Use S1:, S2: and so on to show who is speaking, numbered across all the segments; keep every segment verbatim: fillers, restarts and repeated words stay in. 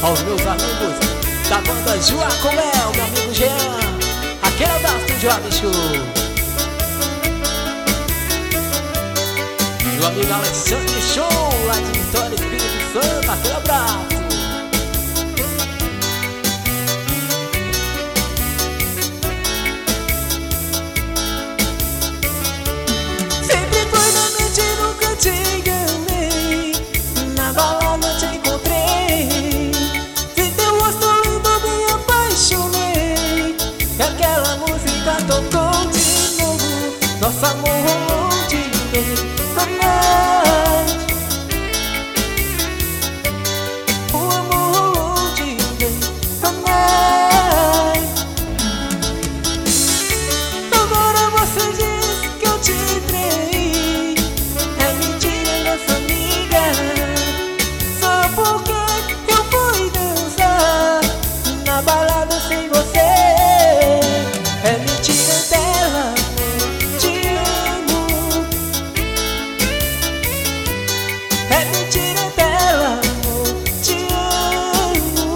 S1: aos meus amigos da banda Joá com Léo, meu amigo Jean, aquele abraço do Joá, bicho. Meu amigo Alexandre Show, lá de Vitória, Espírito Santo, aquele abraço.
S2: Sempre foi na mente, nunca te enganei. Na balada te encontrei. Vi teu rosto lindo, me apaixonei. E aquela música tocou de novo. Nosso amor rolou de vez. O amor rolou de vez. Agora você diz que eu te traí. É mentira dessa amiga. Só porque eu fui dançar na balada sem você. É mentira dela, te amo. É mentira dela, te amo.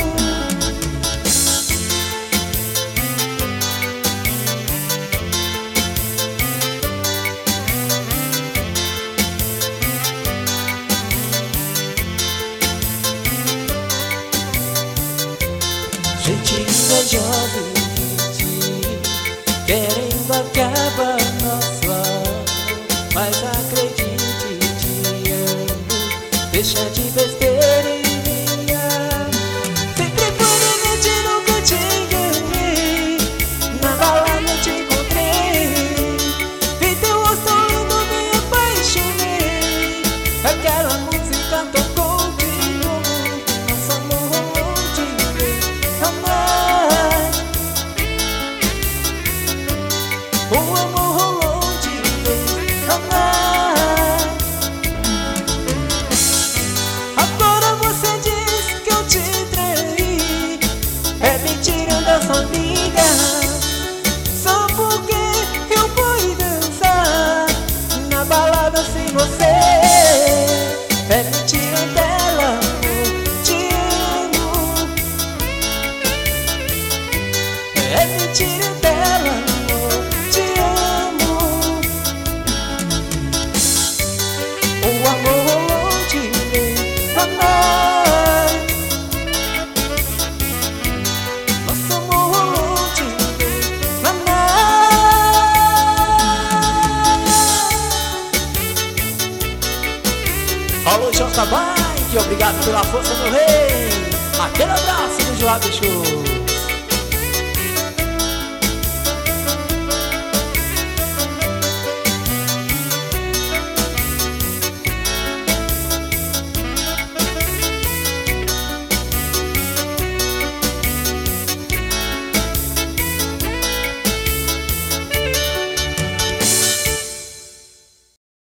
S2: Gente invejosa e mentir, querendo acabar nosso amor. Mas acredite, te amo. Deixa de besteira e venha. Sempre foi na mente, nunca te enganei. Na balada te encontrei. Vi teu rosto lindo, me apaixonei. Aquela música tocou de novo. Nosso amor rolou de vez. Amar. O amor rolou de vez. Amar. Agora você diz que eu te traí. É mentira dessa amiga. Só porque eu fui dançar na balada sem você. É mentira dela, amor, te amo. É mentira dela, amor, te amo. O amor rolou de vez. Amar. Nosso amor rolou de vez. Amar.
S1: Alô, J. Bike, obrigado pela força, meu rei. Aquele abraço do Joá, bicho.